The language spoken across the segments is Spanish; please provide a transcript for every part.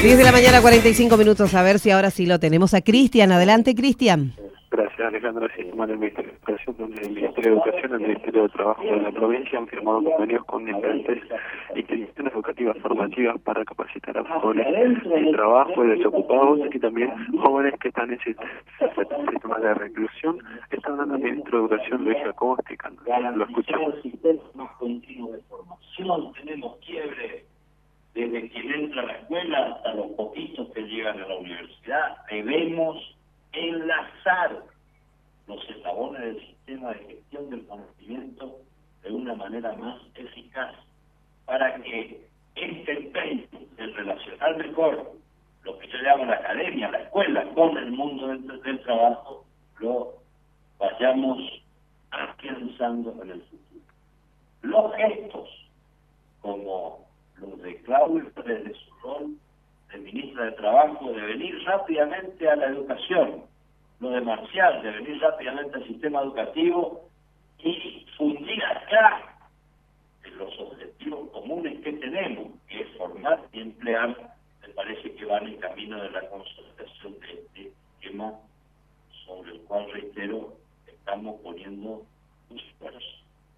10 de la mañana, 45 minutos. A ver si ahora sí lo tenemos a Cristian. Adelante, Cristian. Gracias, Alejandra. Sistema del Ministerio de Educación, donde el Ministerio de Educación y el Ministerio de Trabajo de la provincia han firmado convenios con diferentes instituciones educativas formativas para capacitar a jóvenes de trabajo y desocupados y también jóvenes que están en sistemas de reclusión. Está hablando el Ministro de Educación, Luis Jacobo, explicando. Lo escuchamos. Más continuo de formación, tenemos quiebre desde quien entra a la escuela hasta los poquitos que llegan a la universidad. Debemos enlazar los eslabones del sistema de gestión del conocimiento de una manera más eficaz para que este empeño de relacionar mejor lo que yo llamo la academia, la escuela, con el mundo del trabajo, lo vayamos afianzando en el futuro. Los gestos, como los de Claudia desde su rol de ministra de Trabajo, de venir rápidamente a la educación, lo de Marcial, de venir rápidamente al sistema educativo y fundir acá los objetivos comunes que tenemos, que es formar y emplear, me parece que van en camino de la consolidación de este esquema sobre el cual, reitero, estamos poniendo un esfuerzo.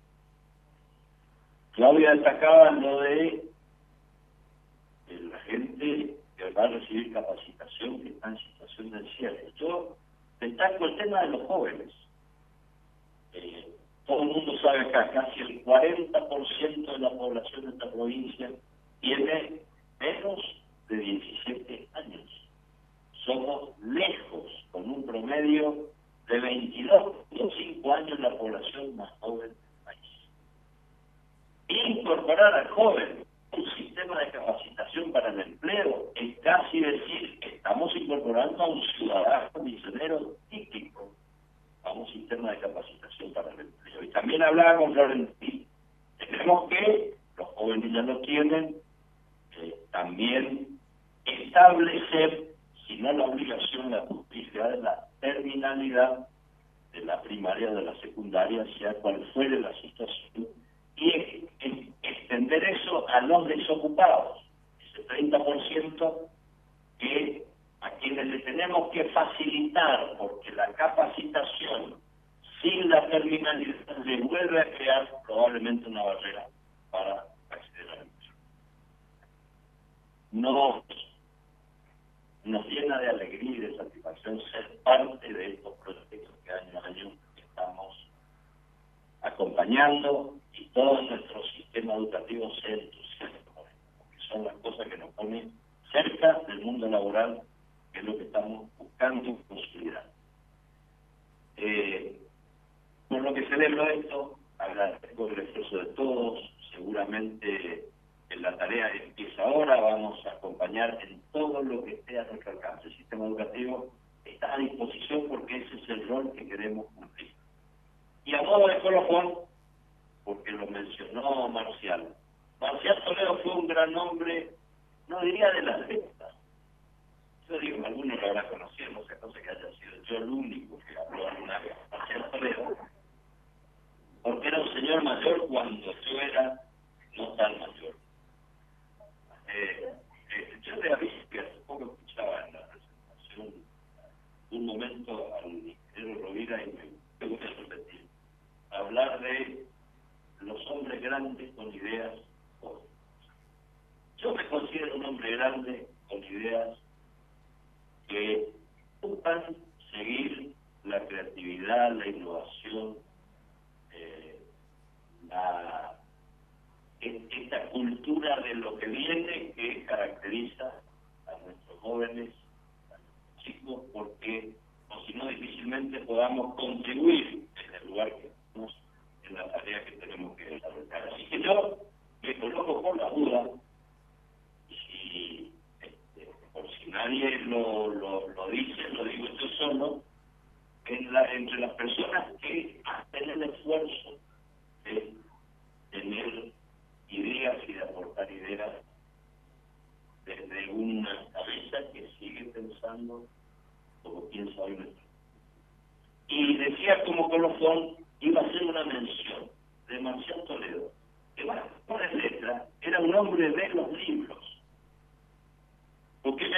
Claudia destacaba lo de la gente que va a recibir capacitación que está en situación de cierre. Yo destaco el tema de los jóvenes. Todo el mundo sabe que casi el 40% de la población de esta provincia tiene menos de 17 años. Somos lejos, con un promedio de 22,5 años la población más joven del país. Incorporar al joven un sistema de capacitación para el empleo es casi decir, estamos incorporando a un ciudadano misionero típico a un sistema de capacitación para el empleo. Y también hablaba con Florentín. Tenemos que, los jóvenes ya lo tienen, también establecer, si no la obligación, la publicidad de la terminalidad de la primaria, de la secundaria, sea cual fuere la situación, y extender eso a los desocupados, ese 30% que a quienes le tenemos que facilitar, porque la capacitación sin la terminalidad le vuelve a crear probablemente una barrera para acceder al empleo. Nos llena de alegría y de satisfacción ser parte de estos proyectos que año a año estamos acompañando y todo nuestro sistema educativo se entusiasma con esto, porque son las cosas que nos ponen cerca del mundo laboral, que es lo que estamos buscando y consolidando. Por lo que celebro esto, agradezco el esfuerzo de todos, seguramente la tarea empieza ahora, vamos a acompañar en todo lo que esté a nuestro alcance. El sistema educativo está a disposición porque ese es el rol que queremos cumplir. Y a modo de colofón, porque lo mencionó Marcial. Marcial Toledo fue un gran hombre, no diría de las letras. Yo digo, algunos lo habrán conocido, no sé, cosa que haya sido yo el único que habló alguna vez. Marcial Toledo, porque era un señor mayor cuando yo era no tan mayor. Yo le aviso que hace poco escuchaba en la presentación un momento al ingeniero Rovira y me voy a repetir. Hablar de los hombres grandes con ideas jóvenes. Yo me considero un hombre grande con ideas que buscan seguir la creatividad, la innovación, esta cultura de lo que viene que caracteriza a nuestros jóvenes, a nuestros chicos, porque o si no difícilmente podamos contribuir en el lugar que estamos en la tarea que tenemos que desarrollar. Así que yo me coloco por la duda, y por si nadie lo dice, lo digo yo solo, entre las personas que hacen el esfuerzo de tener ideas y de aportar ideas desde una cabeza que sigue pensando como piensa hoy nuestro. Y decía como colofón, iba a hacer una mención de Marcial Toledo, que más por letra era un hombre de los libros, porque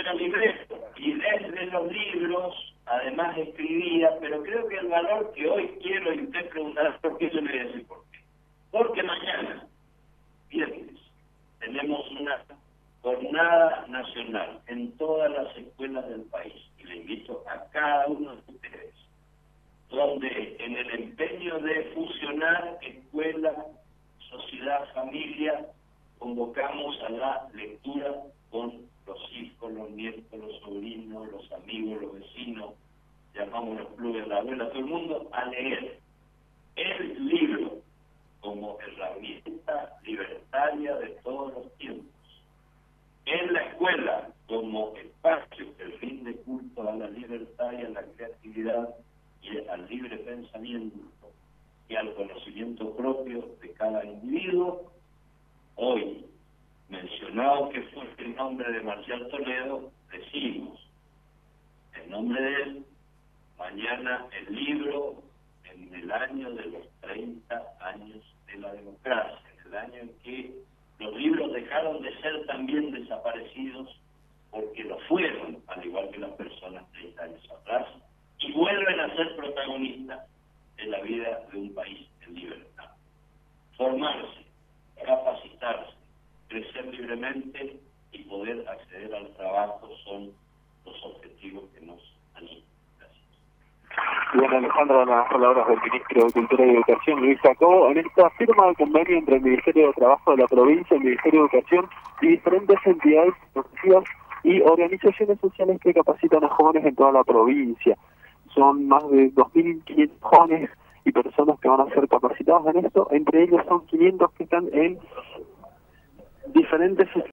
era librero y desde los libros además escribía, pero creo que el valor que hoy quiero, y usted preguntará por qué, yo le voy a decir por qué. Porque mañana, viernes, tenemos una jornada nacional en todas las escuelas del país, y le invito a cada uno de ustedes, donde en el empeño de fusionar escuela, sociedad, familia, convocamos a la lectura con los hijos, los nietos, los sobrinos, los amigos, los vecinos, llamamos los clubes, la abuela, todo el mundo a leer el libro como herramienta libertaria de todos los tiempos. En la escuela como espacio que rinde culto a la libertad y a la creatividad y al libre pensamiento y al conocimiento propio de cada individuo. Hoy, mencionado que fue el nombre de Marcial Toledo, decimos, en nombre de él, mañana el libro en el año de los 30 años de la democracia, en el año en que los libros dejaron de ser también desaparecidos, porque lo fueron, al igual que las personas 30 años atrás, y vuelven a ser protagonistas de la vida de un país en libertad. Formarse, capacitarse, crecer libremente y poder acceder al trabajo son los objetivos que nos animan. Bien, Alejandro, las palabras del ministro de Cultura y Educación, Luis Jacobo, en esta firma de convenio entre el Ministerio de Trabajo de la provincia, el Ministerio de Educación y diferentes entidades educativas y organizaciones sociales que capacitan a jóvenes en toda la provincia. Son más de 2.500 jóvenes y personas que van a ser capacitados en esto, entre ellos son 500 que están en diferentes